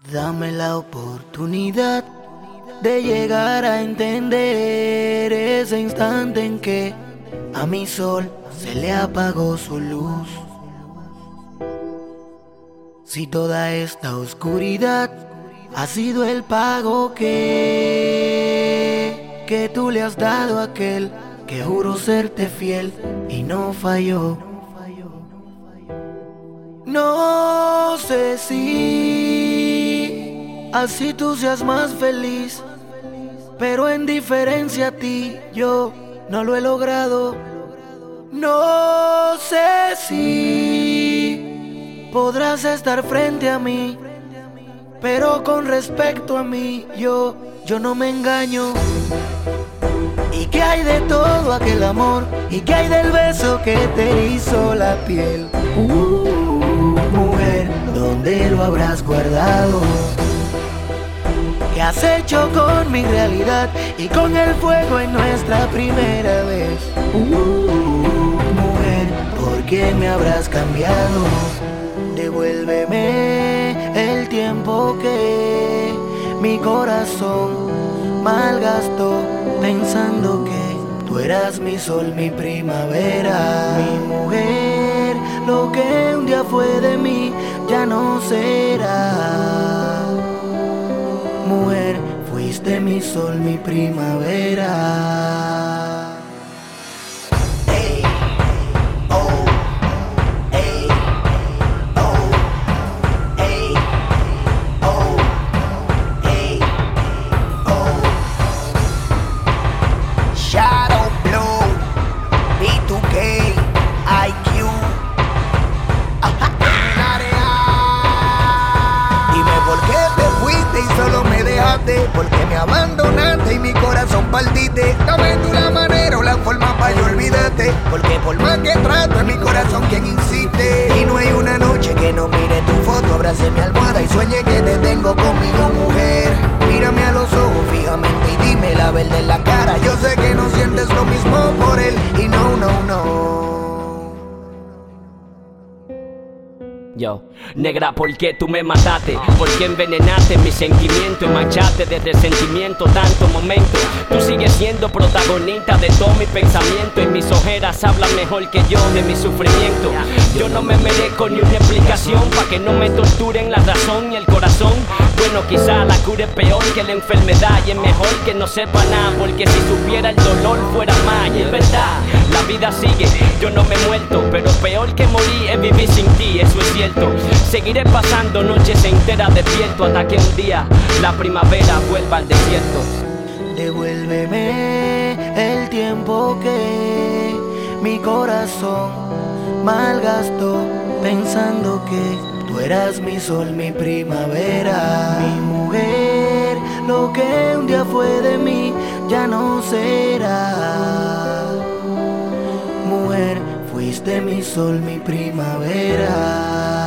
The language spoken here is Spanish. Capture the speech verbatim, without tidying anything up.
Dame la oportunidad de llegar a entender ese instante en que a mi sol se le apagó su luz. Si toda esta oscuridad ha sido el pago que, que tú le has dado a aquel que juró serte fiel y no falló. No sé si así tú seas más feliz, pero en diferencia a ti yo no lo he logrado. No sé si podrás estar frente a mí, pero con respecto a mí yo, yo no me engaño. ¿Y qué hay de todo aquel amor? ¿Y qué hay del beso que te hizo la piel? Uh, mujer, ¿dónde lo habrás guardado? ¿Qué has hecho con mi realidad y con el fuego en nuestra primera vez? Uh, mujer, ¿por qué me habrás cambiado? Devuélveme el tiempo que mi corazón malgastó pensando que tú eras mi sol, mi primavera, mi mujer. Lo que un día fue de mí ya no será. Mujer, fuiste mi sol, mi primavera. Porque me abandonaste y mi corazón partiste. Dame tú la manera o la forma para yo olvidarte. Porque por más que trato en mi corazón quien insiste. Y no hay una noche que no mire tu foto, abrace mi almohada y sueñe que te tengo conmigo, mujer. Mírame a los ojos fijamente y dime la verdad en la cara. Yo sé que no sientes lo mismo por él y no, no, no. Yo, negra, ¿por qué tú me mataste? ¿Por qué envenenaste mis sentimientos y manchaste de resentimiento tanto momento? Tú sigues siendo protagonista de todo mi pensamiento y mis ojeras hablan mejor que yo de mi sufrimiento. Yo no me merezco ni una explicación pa' que no me torturen la razón y el corazón. Bueno, quizá la cura es peor que la enfermedad y es mejor que no sepa nada, porque si supiera el dolor fuera más. Y es verdad, la vida sigue, yo no me he muerto, pero peor que morir es vivir sin ti, eso es cierto. Seguiré pasando noches enteras despierto hasta que un día la primavera vuelva al desierto. Devuélveme el tiempo que mi corazón malgastó pensando que tú eras mi sol, mi primavera, mi mujer. Lo que un día fue de mí ya no será. Mujer, fuiste mi sol, mi primavera.